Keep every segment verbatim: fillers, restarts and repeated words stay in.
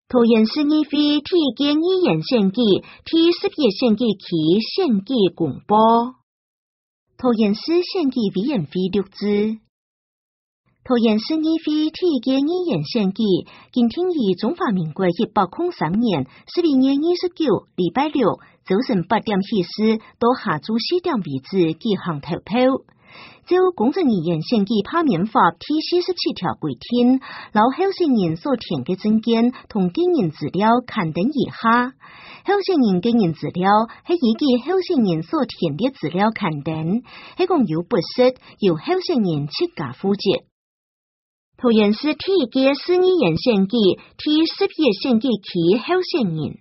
桃园市议会提建议员选举，第十一选举期选举公布。桃园市选举委员会录制。桃园市议会提建议员选举，今天于中华民国一百零三年十二月二十九礼拜六早晨八点起始到下晝四點為止舉行投票。就公職人員選舉罷免法第四十七條規定，留候選人所填嘅證件同個人資料刊登以下。候選人個人資料係依據候選人所填嘅資料刊登，係共有不實，由候選人自家負責。桃園市提嘅市議員選舉第十一選舉期候選人。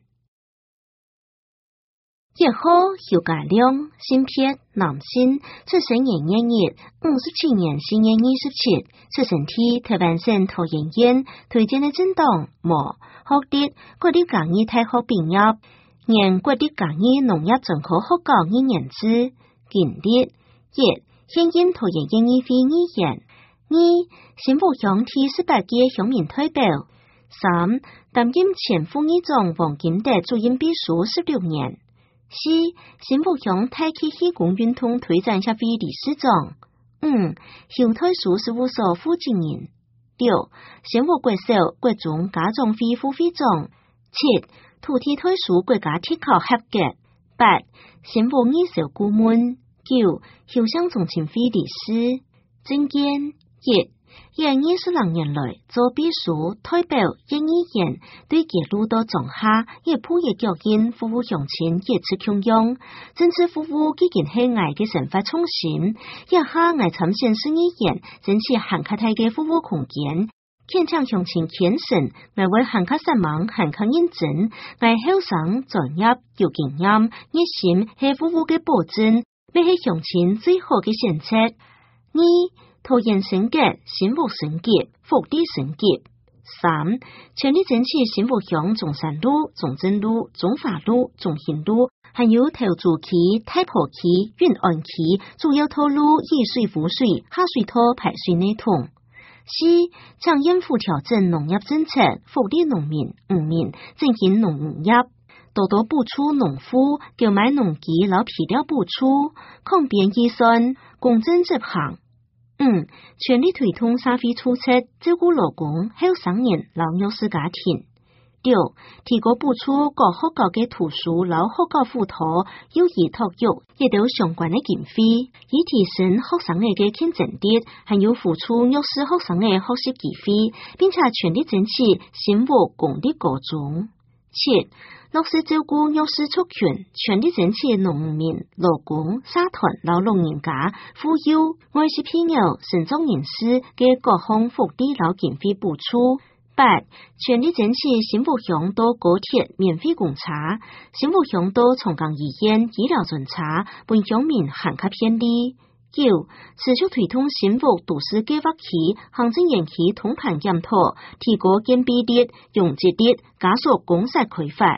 一號邱家亮，性別男性，出生年一月，五十七年四月二十七，出生地台灣省桃園縣，推薦嘅政黨無學歷，國立嘉義大學畢業，現國立嘉義農業專科學校一年制，經歷一現任桃園縣議會議員，二新武鄉第十八屆鄉民代表，三擔任前副議長黃金德主任秘書十六年。四新武鄉大氣氣功運動推展協會理事長，五鄉台書事務所負責人，六新武國小國中家長會副會長，七土地台書國家特考合格，八新武二小顧問，九鄉鄉總親會理事，政見一二二十六年來做秘書代表一議員對記錄到種下亦普業腳印服務鄉親一次強用政治服務基建係愛嘅成法創新一下愛參選市議員爭取涵蓋大嘅服務空間牽強鄉親牽神愛為涵蓋散網涵蓋認真愛後生專業有經驗熱心係服務嘅保證咩係鄉親最好嘅選擇二桃園升級、新武升級、福利升級。三、全力爭取新武鄉中山路、中正路、中華路、中興路，還有桃竹區、太婆區、運安區主要道路以水覆水、下水道排水內通。四、將應付調整農業政策，福利農民、漁民，進行農業，多多補助農夫，購買農機老皮料補助，抗變預算，公正執行。五、全力推動社會政策，照顧勞工、後生人、老弱勢家庭。六、提高補助各學校嘅圖書、老學校輔導、幼兒托育，亦都相關嘅經費，以提升學生嘅嘅競爭力，還有付出弱勢學生嘅學習機會，並且全力爭取新武公立高中。七、落實照顧弱勢族群，全力爭取農民、勞工、社團、老老人家、婦幼、愛惜偏友、身障人士嘅各項福利老經費補助。八、全力爭取新武鄉到高鐵免費公查，新武鄉到長江醫院醫療巡查，本鄉民涵蓋便利。九、持續推動新武都市計劃區行政園區通盤檢討，提高建蔽率、容積率，加速公設開發。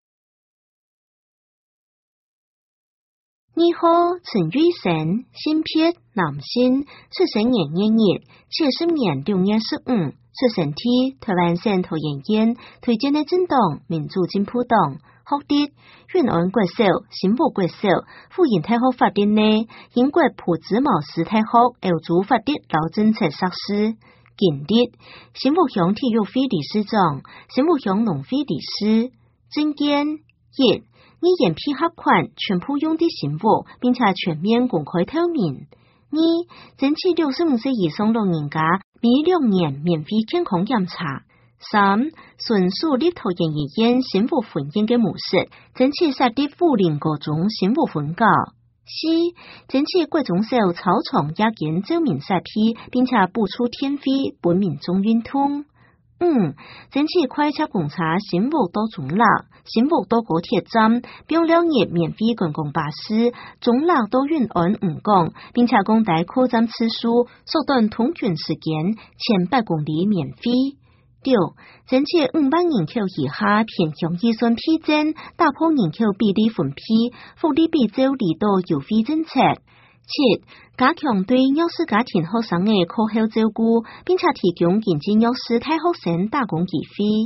二號陳瑞成，性別男性，出生年一月，七十年六月十五，出生地台灣省桃園縣，推薦嘅政黨民主進步黨，學歷運安國小、新武國小、輔仁大學法律內，英國普茲茅斯大學歐洲法律老政策碩士，經歷新武鄉體育會理事長、新武鄉農會理事，政見一。議員批核款全部用的新武，並且全面公開透明。二、爭取六十五歲以上老人家每兩年免費健康檢查。三、順數立桃園醫院新武分院嘅模式，爭取設立武林高中新武分校。四、爭取國中小操場也建照明設備，並且補助天費本民眾運通。五、爭取快車公查新武到中立，新武到高鐵站，並兩日免費觀光巴士，中立到運安五港，並且公大擴站次數，縮短通勤時間，前百公里免費。六、爭取五萬人口以下偏鄉預算批准，打破人口比例分批，福利比照離島優惠政策。七、加強對弱勢家庭學生嘅課後照顧，並且提供經濟弱勢大學生打工機會。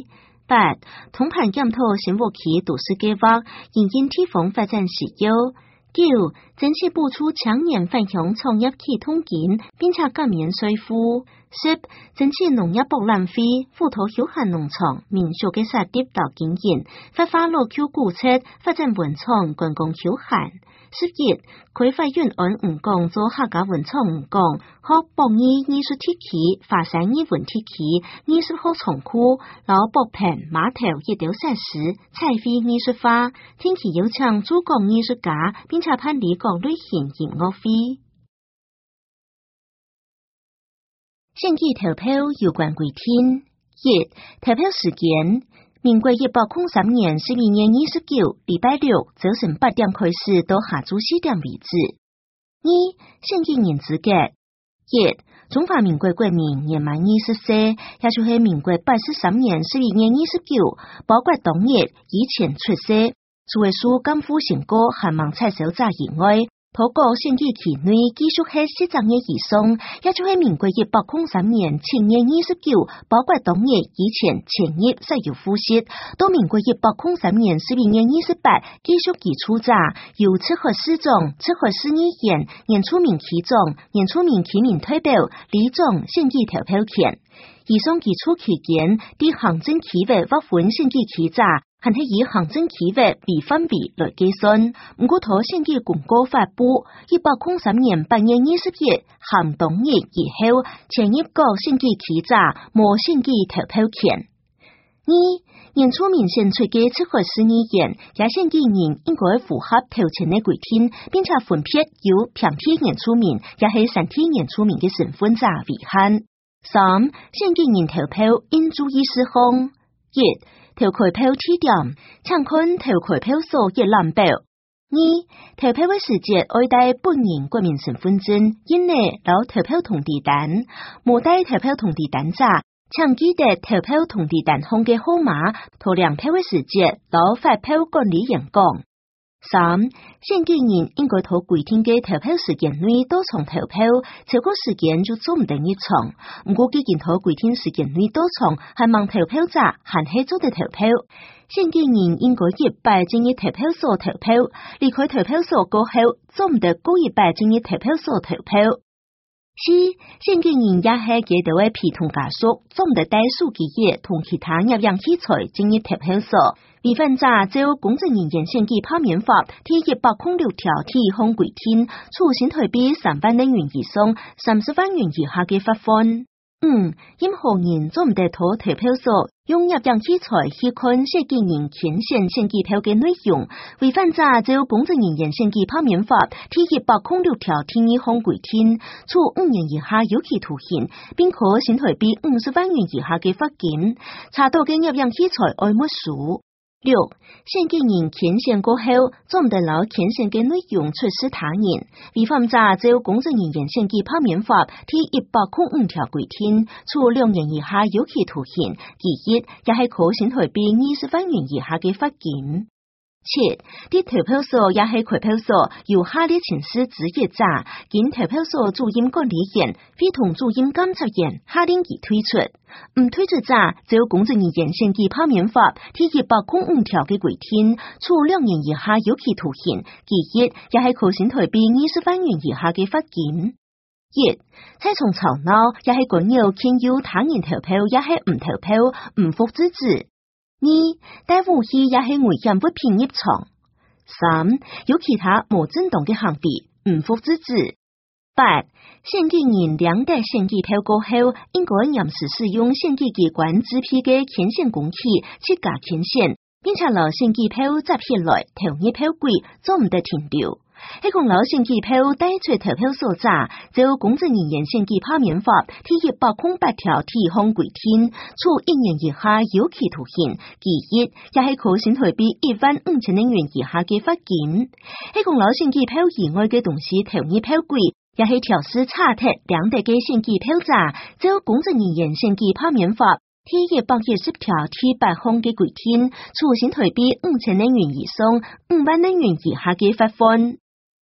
八、通盘檢討新武器都市計劃，研究地方發展需要。九、爭取補助青年返鄉創業啟動金，並且減免稅負。十、爭取農業博覽會、輔導休閒農場、民宿嘅設立到經營，發揮老舊古蹟，發展文創、觀光休閒。十一、規劃遠安吳江做客家文創吳江，和博爾藝術體系、華山藝文體系、藝術學倉庫、老博坪碼頭一條設施，彩繪藝術化，定期邀請駐港藝術家，並且辦理各類型音樂會。選舉投票有關規定：一、投票時間：民國一百零三年十二月二十九，禮拜六早晨八點開始到下晝四點為止。二、選舉人資格：一、中華民國國民年滿二十歲，也就是民國八十三年十二月二十九，包括當日以前出世，除了屬甘苦成果限盲採收者以外，透過選舉期內繼續係四十年以上，也就是民國一百零三年七月二十九，包括當日以前前日使用複習，到民國一百零三年十二月二十八，繼續基礎者，由七合四種、七合四議員、原住民區種、原住民居民代表、里長選舉投票權。以上基礎期間，對行政區域劃分選舉區者，還係以行政區域為範圍來計算。唔過，妥選舉公告發布，一百零三年八月二十日，含當日以後，前入各選舉區者無選舉投票權。二、原住民選出嘅七合四議員，也選舉人應該符合投前嘅規定，並且分別由平地原住民，也係山地原住民嘅身份者為限。三、選舉人投票應注意事項：一、投開票地點，請看投開票所一覽表。二、投票嘅時節愛帶本人國民身份證，印內留投票通知單。無帶投票通知單者，請記得投票通知單上嘅號碼，投量票嘅時節留發票管理員講。三、選舉人應該喺規定嘅投票時間內到場投票，超過時間就做唔定一場。唔過既然喺規定時間內到場，係盲投票者限係做得投票。選舉人應該一擺進入投票所投票，離開投票所過後，做唔得過一擺進入投票所投票。四、選舉人也係記得為陪同家屬，做唔得帶數據頁同其他入樣器材進入投票所。違反者就公職人員選舉罷免法第一百零六條第一項規定，處新台幣三萬元以上三十萬元以下嘅罰款。五、任何人做唔得到投票所用入樣器材去看選舉人填寫選舉票嘅內容，違反者就公職人員選舉罷免法第一百零六條第一項規定，處五年以下有期徒刑，並可新台幣五十萬元以下嘅罰金。查到嘅入樣器材愛沒收。六、選舉人填寫過後，做唔得攞填寫嘅內容出示他人，違反者就公職人員選舉罷免法第一百零五條規定，處兩年以下有期徒刑，其一也係可新台幣二十萬元以下嘅罰金。七、啲投票所也係開票所由下列前司職業者，經投票所主任管理員、非同主任監察員下令而推出，唔推出者就公職人員選舉罷免法第一百零五條嘅規定，處兩年以下有期徒刑，其一也係可新台幣二十萬元以下嘅罰金。一、猜從吵鬧也係干擾牽誘他人投票，也係唔投票，唔服制止。二、帶武器也係危險物品入場。三、有其他無正當嘅行為，唔服制止。八、選舉人兩代選舉票過後，應該嚴時使用選舉機關支批嘅填寫工具去加填寫，並且攞選舉票集起來投入票櫃，做唔得停留。喺講攞選舉票帶出投票所者，就公職人員選舉罷免法第一百零八條第一項規定，處一年以下有期徒刑，其一也係可新台幣一萬五千元以下嘅罰金。喺講攞選舉票以外嘅東西投入票櫃，也係調試查剔兩地嘅選舉票者，就公職人員選舉罷免法第一百一十條第八項嘅規定，處新台幣五千元以上五萬元以下嘅罰款。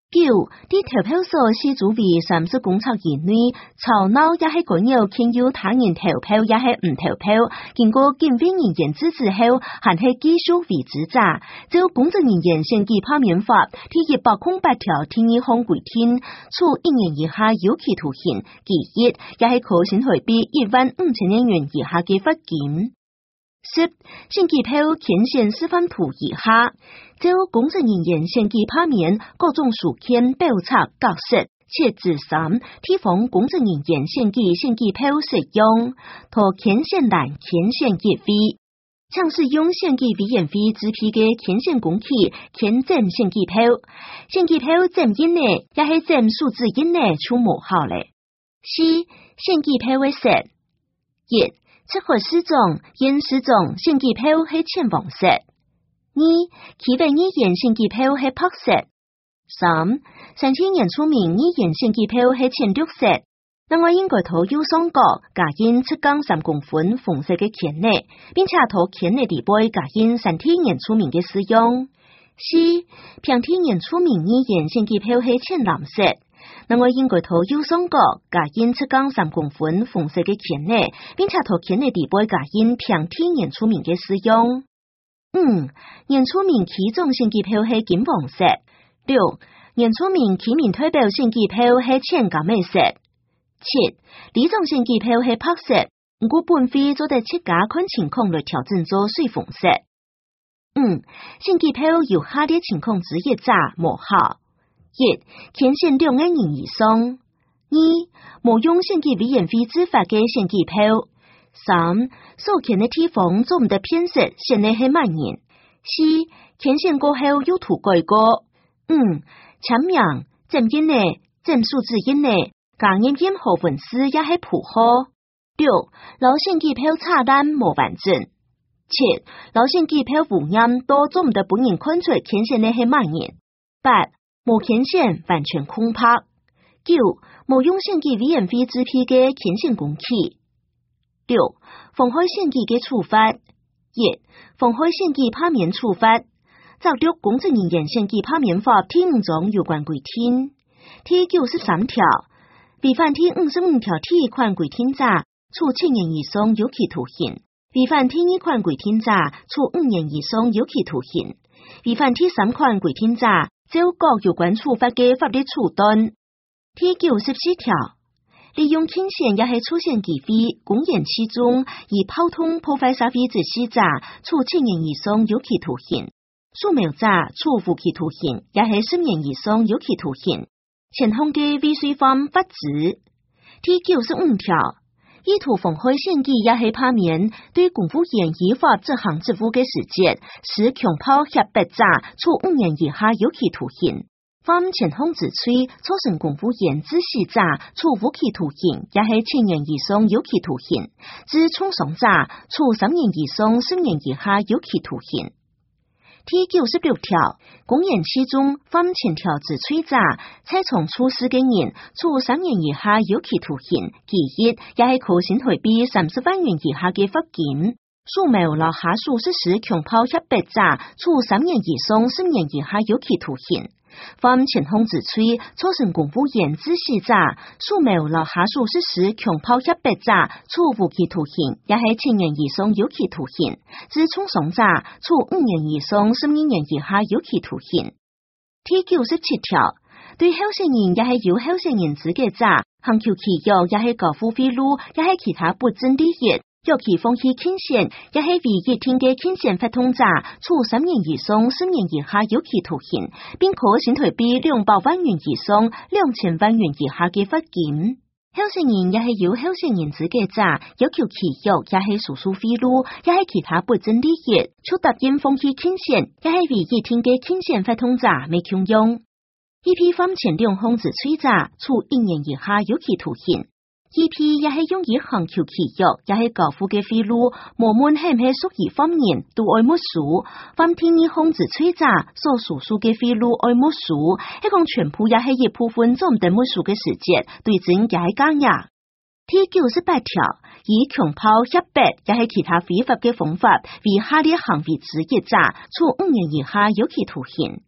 九，伫投票所是作为三十公尺以内，吵闹也係干擾牽有他人投票也係唔投票，經過檢委人員支持後，還係繼續為之者。就公職人員選舉罷免法第一百零八條第二項規定，處一年以下有期徒刑，其一也係可新台幣一萬五千元以下嘅罰金。十，選舉票牽涉示範圖以下，就公職人員選舉罷免各種事件表冊格式七至三，提防公職人員選舉選舉票使用，同牽涉欄牽涉業費，像是用選舉委員會支批嘅牽涉公契牽佔選舉票，選舉票佔以內也係佔數字以內就無效咧。四，選舉票嘅色一。七號四種、現四種選舉票係淺黃色。二、企位議員選舉票係白色。三、三千人出名議員選舉票係淺綠色。另外應該塗右上角加印七槓三公分紅色嘅圈內，並且塗圈內底部加印三天人出名嘅使用。四、平天人出名議員選舉票係淺藍色。另外應該塗右上角加印七槓三公分紅色嘅圈內，並且塗圈內底部加印平天年出名嘅使用。五、年出名其中選舉票係金黃色。六、年出名其民代表選舉票係淺咖啡色。七、呢種選舉票係白色，不過本會做得七家看情況來調整做水紅色。五、選舉票有下列情況之一者無效。一、牽涉兩個人以上。二、無用選舉委員會執法嘅選舉票。三、所牽的地方做唔得偏色，顯得係萬人。四、牽涉過後有塗改過。五、簽名、佔印內、佔數字印內，加入任何文字也係譜號。六、老選舉票差單無完整。七、老選舉票污染都做唔得本人看出牽涉的係萬人。八、無牽涉完全空白。九、無用選舉委員會支批嘅牽涉公契。六、妨害選舉嘅處罰。一、妨害選舉罷免處罰。照讀公職人員選舉罷免法第五種有關規定。第九十三條，違反第五十五條第一款規定者，處七年以上有期徒刑；違反第二款規定者，處五年以上有期徒刑；違反第三款規定者，就各有關處罰嘅法律處分。第九十四條，利用傾線也係出現忌諱、公然欺眾，以炮通破壞社會秩序者，處七年以上有期徒刑；數謀者，處無期徒刑，也係十年以上有期徒刑。前項嘅未遂犯法治。第九十五條，意圖妨害選舉也係罷免，對公務員依法執行職務嘅時節，使強暴脅迫者，處五年以下有期徒刑。犯前項之罪，造成公務員致死者，處無期徒刑，也係七年以上有期徒刑；致重傷者，處三年以上十年以下有期徒刑。第九十六條，公然欺眾犯前條之罪者，再從處事嘅人，處三年以下有期徒刑，其一也係可新台幣三十萬元以下嘅罰金。數謀落下屬實施強暴脅迫者，處三年以上十年以下有期徒刑。犯前項之罪，造成公務員致死者，數謀落下屬實施強暴脅迫者，處無期徒刑，也係七年以上有期徒刑；致重傷者，處五年以上十二年以下有期徒刑。第九十七條，對候選人也係有候選人資格者，行求其有也係交付賄賂，也係其他不正利益。尤其放棄傾線，也係違約聽嘅傾線發通者，處三年以上十年以下有期徒刑，並可新台幣兩百萬元以上兩千萬元以下嘅罰金。候選人也係有候選人資格者，要求其有也係輸出賄賂，也係其他不正利益，就答應放棄傾線，也係違約聽嘅傾線發通者未強用。一批犯前兩項之罪者，處一年以下有期徒刑。一批也係用以行求其有，也係交付嘅賄賂，無論係唔係屬於犯人，都愛沒收。犯第二項之罪者，所輸出嘅賄賂愛沒收，一共全部也係一部分做唔得沒收嘅時節，對證也係加壓。第九十八條，以強暴脅迫，也係其他非法嘅方法，為下列行為之一者，處五年以下有期徒刑。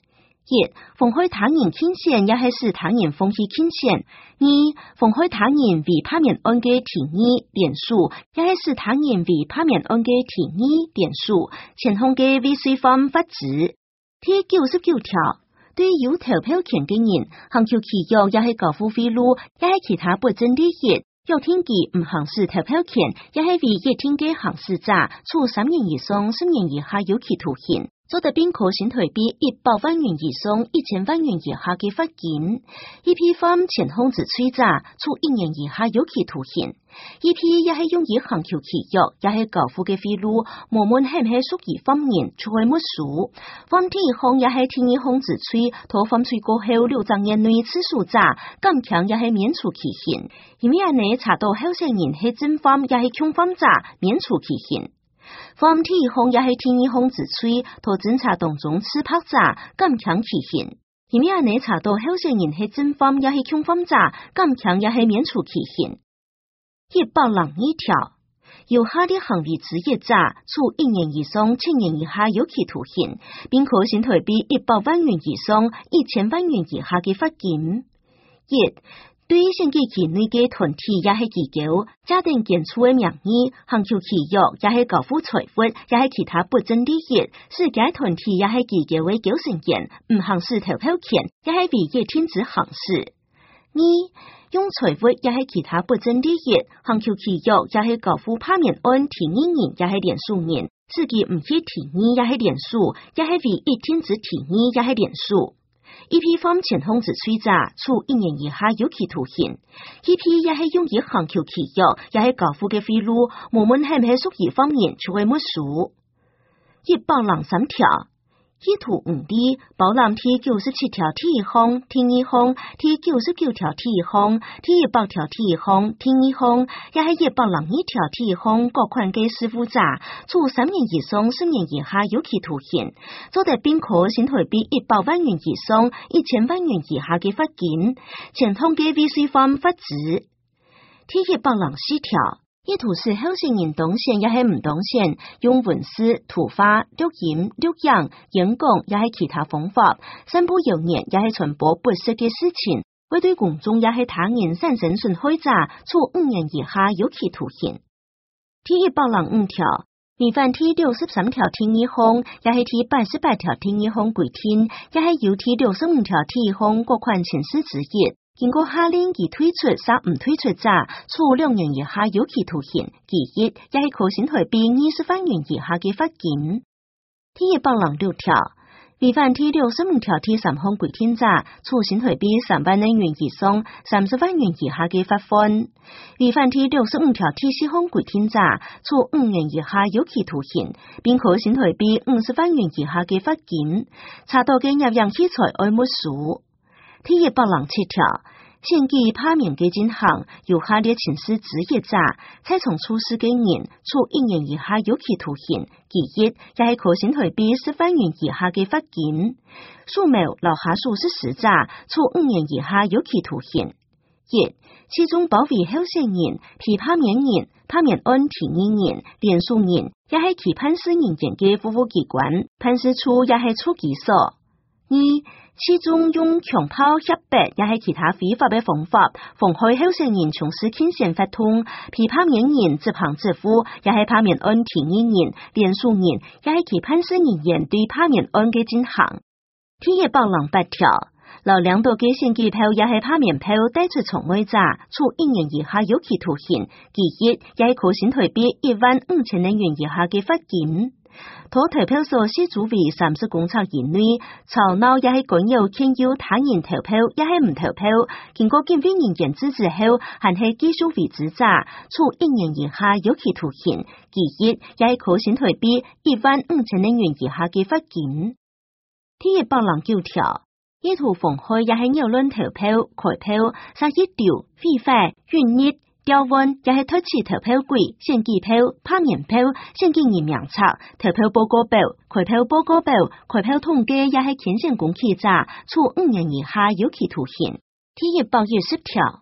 一、妨害他人傾險也是使他人放棄傾險；二、妨害他人為罷免案嘅提議連署，也是使他人為罷免案嘅提議連署，前項嘅違規犯法治。第九十九條，對有投票權嘅人，行求其欲也是交付賄賂，也是其他不正利益。有天記唔行使投票權，也是為一天嘅行使者，處三年以上十年以下有期徒刑。做得並可新台幣一百萬元以上一千萬元以下嘅罰金。一批犯前項之罪者，處一年以下有期徒刑。一批也係用以行求其欲，也係交付嘅賄賂，無論係唔係屬於犯人，就會沒收。犯第一項也係第二項之罪，同犯罪過後六十年內次數者，咁強也係免除其刑。因為你查到候選人係真犯，也係強犯者，免除其刑。犯第一項也係第二項之罪，同偵查當中刺拍者，咁強其刑。因為你查到候選人係真犯，也係強犯者，咁強也係免除其刑。一百零一條，有下列行為之一者，處一年以上七年以下有期徒刑，並可新台幣一百萬元以上一千萬元以下嘅罰金。一、對選舉期內嘅團體也係機構，假定建處嘅名義，行求其欲，也係交付財物，也係其他不正利益，使該團體也係機構嘅構成人，唔行使投票權，也係違約停止行使。二、用財物也係其他不正利益，行求其欲，也係交付罷免案提議人，也係連署人，自己唔去提議，也係連署，也係違約停止提議，也係連署。一批犯前項之罪者，處一年以下有期徒刑；一批也係用以行求其欲，也係交付嘅賄賂，無論係唔係屬於犯人，就會沒收。一百零三條。意圖唔利，包含第九十七條第一項、第二項、第九十九條第一項、第一百條第一項、第二項，也係一百零一條第一項各款嘅事務者，處三年以上十年以下有期徒刑，做得並可新台幣一百萬元以上一千萬元以下嘅罰金，前項嘅違規犯法治。第一百零四條。意圖使候選人當選也係唔當選，用文字、圖畫、錄音、錄影、演講也係其他方法，散布謠言也係傳播不實嘅事情，會對公眾也係他人產生損害者，處五年以下有期徒刑。第一百零五條，違反第六十三條第二項，也係第八十八條第二項規定，也係有第六十五條第一項各款情事之一。經過下令其推出或唔推出者，處兩年以下有期徒刑，其一也係可新台幣二十萬元以下嘅罰金。第一百零六條，違反第六十五條第三項規定者，處新台幣三萬元以上三十萬元以下嘅罰款；違反第六十五條第四項規定者，處五年以下有期徒刑，並可新台幣五十萬元以下嘅罰金。查到嘅入樣器材愛沒收。第一百零七條，選舉罷免嘅進行，有下列情事之一者，採從處事嘅人，處一年以下有期徒刑，其一也係可新台幣十萬元以下嘅罰金；數謀留下數十事者，處五年以下有期徒刑。一、其中包圍候選人、被罷免人、罷免案提議人、連署人，也係其判事人員嘅服務機關，判事處也係處幾所。二、其中用強炮脅迫，也係其他非法嘅方法，妨害候選人從事競選活動，被罷免人執行職務，也係罷免案提議人、連署人，也係其判事人員對罷免案嘅進行。第一百零八條，留兩度嘅選舉票，也係罷免票帶出場外者，處一年以下有期徒刑，其一也係可新台幣一萬五千元以下嘅罰金。妥投票所是主為三十公尺以內，吵鬧也係干擾牽誘他人投票，也係唔投票，經過檢驗人員指示後，還係繼續維持者，處一年以下有期徒刑，其一也係可新台幣一萬五千元以下嘅罰金。第一百零九條，意圖妨害也係擾亂投票、開票、殺一掉、非法、冤孽、調換，也係脫取投票櫃、選舉票、罷免票、選舉人名冊、投票報告表、開票報告表、開票統計，也係牽涉公契者，處五年以下有期徒刑。第一百一十條。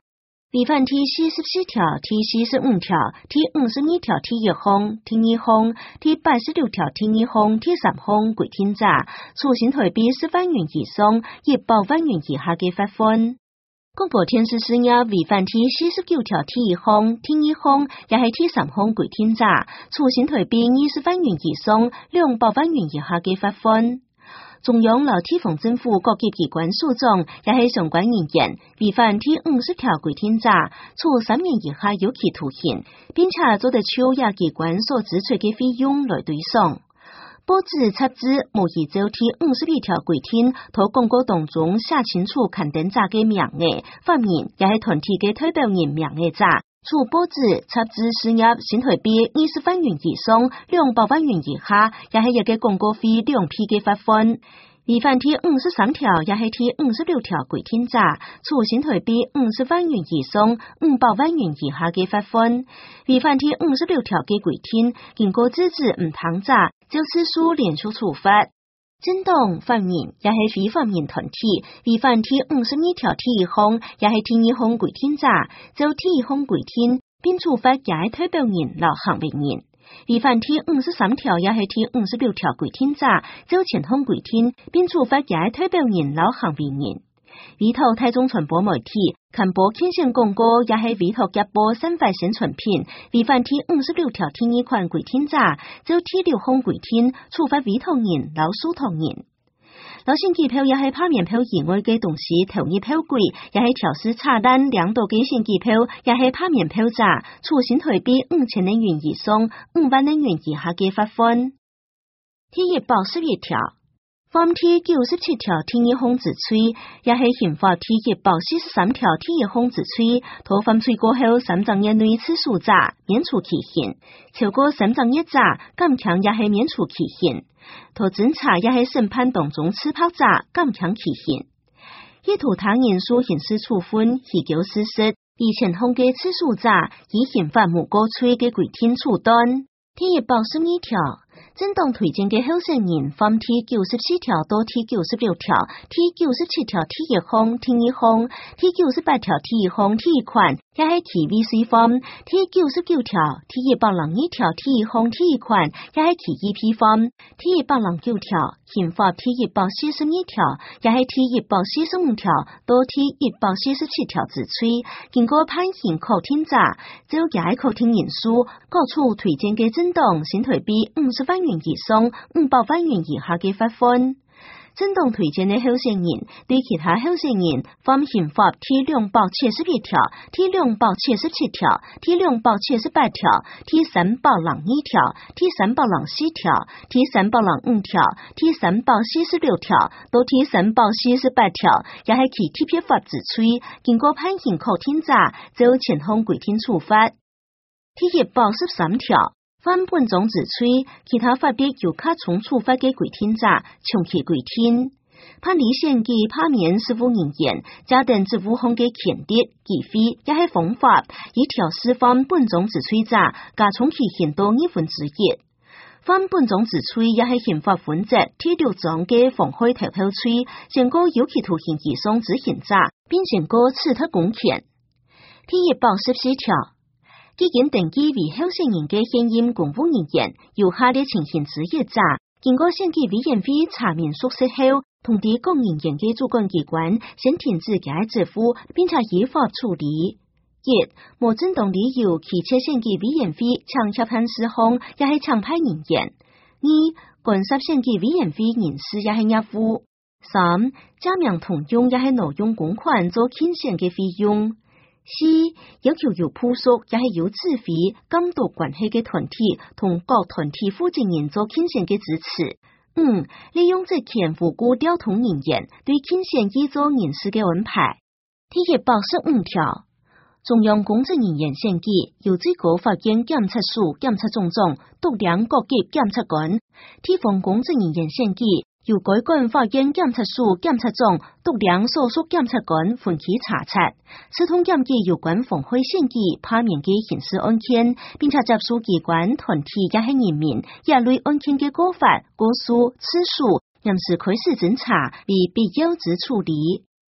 违反第四十四条、第四十五条、第五十二条第一项、第二项、第八十六条第二項、第三項規定者，處新台幣十萬元以上一百萬元以下嘅罰款。廣播電視事業違反第四十九條第一項、第二項，也係第三項規定者，處新台幣二十萬元以上兩百萬元以下嘅罰款。中央和地方政府各級機關署長也係相關人員違反第五十條規定者，處三年以下有期徒刑，並且做得超也機關所支出嘅費用來對償。報紙雜誌無依照第五十二條規定，喺廣告當中寫清楚刊登者嘅名額，方面也係團體嘅代表人名額者，處報紙雜誌事業新台幣二十萬元以上兩百萬元以下，也係一個廣告費兩批嘅罰款。違反第五十三條也係第五十六條規定者，處新台幣五十萬元以上五百萬元以下嘅罰款。違反第五十六條嘅規定，經過制止唔當者，就次數連續處罰。政黨方面也係非法人團體，違反第五十二條第一項也係第二項規定者，就第一項規定並處罰也係代表人和行為人。違反第五十三條也係第五十六條規定者，就前項規定並處罰也係代表人和行為人。委託大眾傳播媒體刊播牽線廣告也係委託夾播散發宣傳品，違反第五十六條第二款規定者，就第六項規定處罰委託人和受託人。老線機票也係拍面票以外嘅東西投入票櫃，也係調試查單兩度嘅線機票，也係拍面票者，處新台幣五千元以上五萬元以下嘅罰款。第一百十一條，犯第九十七條第一項之罪，也係刑法第一百四十三條第一項之罪，同犯罪過後三十日內次數者免除其刑，超過三十日者減強也係免除其刑。同偵查也係審判當中刺泡者減強其刑，意圖他人訴刑事處分虛構事實，以前項嘅次數者以刑法無過罪嘅規定處斷。第一百十二條，政黨推薦嘅候選人犯第九十四條到第九十六條、第九十七條第一項、第二項、第九十八條第一項第一款，也係其未遂犯；第九十九條、第一百零二條第一項第一款，也係其二批犯；第一百零九條刑法第一百四十二條，也係第一百四十五條到第一百四十七條之罪，經過判刑確定者，就也係確定人數，各處推薦嘅政黨新台幣五十萬元以上五百萬元以下嘅罰款。政黨推薦嘅候選人對其他候選人犯刑法第兩百七十一條、第兩百七十七條、第兩百七十八條、第三百零二條、第三百零四條、第三百零五條、第三百四十六條到第三百四十八條，也係其特別法之罪，經過判刑確定者，就前項規定處罰。第一百十三條，犯本種之罪，其他法律有加重處罰嘅規定者，從其規定。判離線嘅拍面事務人員，加等職務項嘅權利、機會，也係方法，以調適犯本種之罪者，加重其刑度二分之一。犯本種之罪，也係刑法分則第六章嘅妨害投票罪，宣告有期徒刑以上之刑者，並宣告褫奪公權。第一百十四條。已經登記為候選人嘅現任公務人員，有下列情形之一者，經過選舉委員會查明屬實後，通知公務員嘅主管機關先停止其支付，並且依法處理。一、無正當理由拒絕選舉委員會搶協限事項，也係搶派人員；二、干涉選舉委員會人事也係業務；三、假名同用也係挪用公款做競選嘅費用。四、要求有附屬也係有自費監督關係嘅團體同各團體負責人做競選嘅支持。五、利用職權無故調動人員對競選依做人事嘅安排。第一百十五條，中央公職人員選舉由最高法院檢察署檢察總長督量各級檢察官，地方公職人員選舉由該管法院檢察署檢察長督量所屬檢察官分期查察，此通檢舉有關妨害選舉拍面嘅刑事案件，並且接觸機關團體也係人民也類案件嘅過法、過數、次數，臨時開始偵查為必要之處理。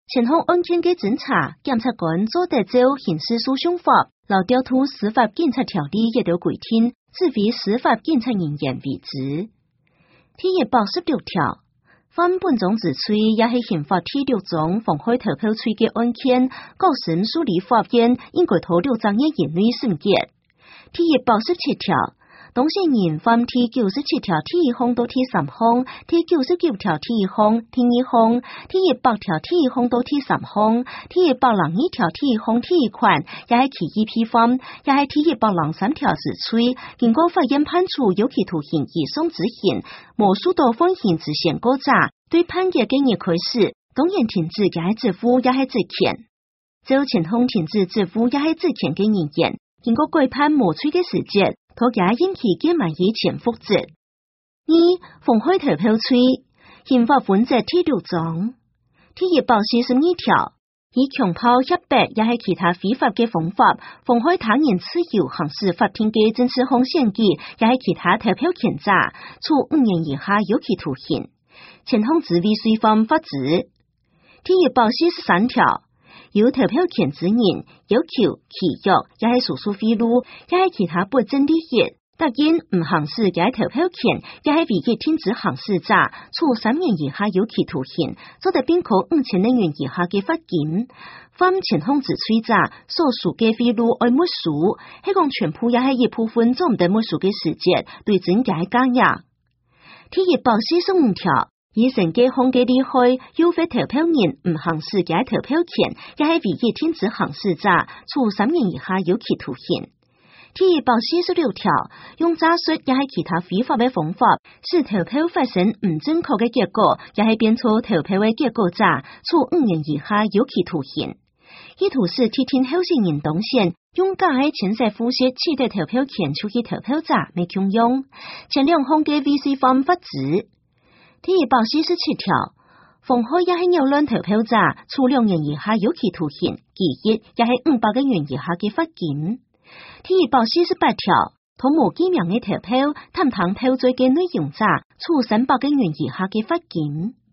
前方案件嘅侦查检察官做得照刑事诉讼法、劳调度司法检察条例一条规定，指为司法检察人员为职。第一百十六条，犯本种之罪，也是刑法第六章妨害投票罪嘅案件，各审处理法院应该讨六章嘅言论审结。第一百十七条。当事人犯第九十七条第一项到第三項，第九十九條第一項、第二項，第一百條第一項到第三項，第一百零一條第一項第一款，也係其一批犯，也係第一百零三條之罪，經過法院判處有期徒刑以上執行，無受到犯刑之前過者，對判決嘅日開始，當然停止也係支付也係執權。就前項停止支付也係執權嘅人員，經過改判無罪嘅時節。托也引起嘅萬以前複製。二、妨害投票罪，刑法本則第六章第一百四十二條，以強暴、脅迫也係其他非法嘅方法，妨害他人自由行使法定嘅政治項選舉，也係其他投票權者，處五年以下有期徒刑。前項之為罪犯法治。第一百四十三條。有投票權之人要求契約，也係訴訟費用，也係其他不正利益，答應唔行使嘅投票權，也係違逆停止行使者，處三年以下有期徒刑，做得並扣五千元以下嘅罰金。犯前項之罪者，所屬嘅費用愛沒收，係講全部也係一部分做唔得沒收嘅時節，對真嘅加壓。第一百四十五條。以成嘅項嘅利害，誘發投票人唔行使嘅投票權，也係違逆停止行使者，處三年以下有期徒刑。第一百四十六條，用詐術也係其他非法嘅方法，使投票發生唔正確嘅結果，也係變錯投票嘅結果者，處五年以下有期徒刑。意圖是提聽候選人當選，用假嘅前世複習取得投票權出去投票者未強用，前兩項嘅違罪犯法治。第一百四十七條，妨害也係擾亂投票者，處兩年以下有期徒刑，其一也係五百個元以下嘅罰金。第一百四十八條，圖無記名嘅投票，探探票罪嘅內容者，處三百個元以下嘅罰金。